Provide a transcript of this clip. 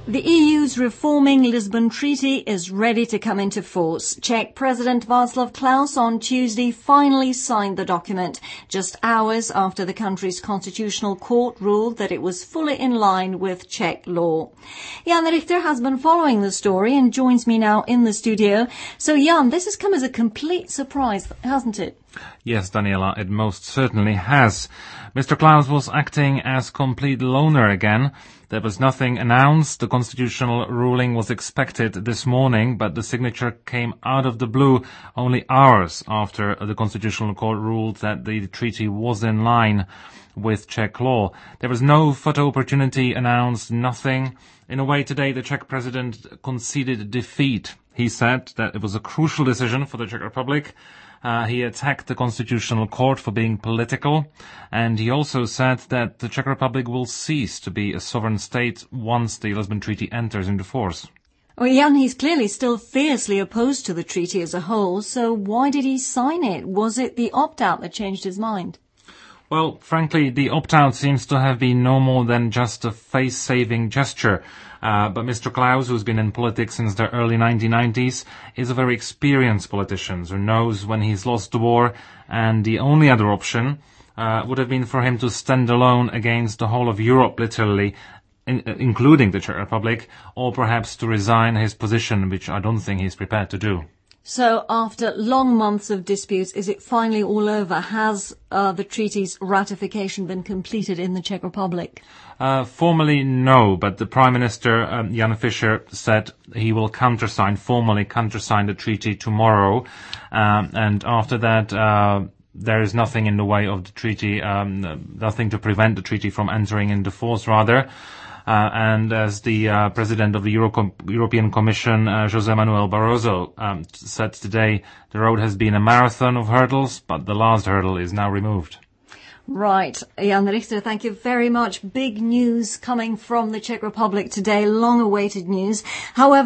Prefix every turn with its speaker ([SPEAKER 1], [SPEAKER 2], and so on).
[SPEAKER 1] The EU's reforming Lisbon Treaty is ready to come into force. Czech President Václav Klaus on Tuesday finally signed the document, just hours after the country's constitutional court ruled that it was fully in line with Czech law. Jan Richter has been following the story and joins me now in the studio. So Jan, this has come as a complete surprise, hasn't it?
[SPEAKER 2] Yes, Daniela, it most certainly has. Mr. Klaus was acting as complete loner again. There was nothing announced. The constitutional ruling was expected this morning, but the signature came out of the blue only hours after the Constitutional Court ruled that the treaty was in line with Czech law. There was no photo opportunity announced, nothing. In a way, today the Czech president conceded defeat. He said that it was a crucial decision for the Czech Republic. He attacked the Constitutional Court for being political, and he also said that the Czech Republic will cease to be a sovereign state once the Lisbon Treaty enters into force.
[SPEAKER 1] Well, Jan, he's clearly still fiercely opposed to the treaty as a whole, so why did he sign it? Was it the opt-out that changed his mind?
[SPEAKER 2] Well, frankly, the opt-out seems to have been no more than just a face-saving gesture. But Mr. Klaus, who's been in politics since the early 1990s, is a very experienced politician who knows when he's lost the war, and the only other option would have been for him to stand alone against the whole of Europe, literally, including the Czech Republic, or perhaps to resign his position, which I don't think he's prepared to do.
[SPEAKER 1] So after long months of disputes, is it finally all over? Has the treaty's ratification been completed in the Czech Republic?
[SPEAKER 2] Formally, no, but the Prime Minister, Jan Fischer, said he will formally countersign the treaty tomorrow. And after that, there is nothing in the way of the treaty, nothing to prevent the treaty from entering into force, rather. And as the President of the European Commission, José Manuel Barroso, said today, the road has been a marathon of hurdles, but the last hurdle is now removed.
[SPEAKER 1] Right. Jan Richter, thank you very much. Big news coming from the Czech Republic today, long-awaited news. However,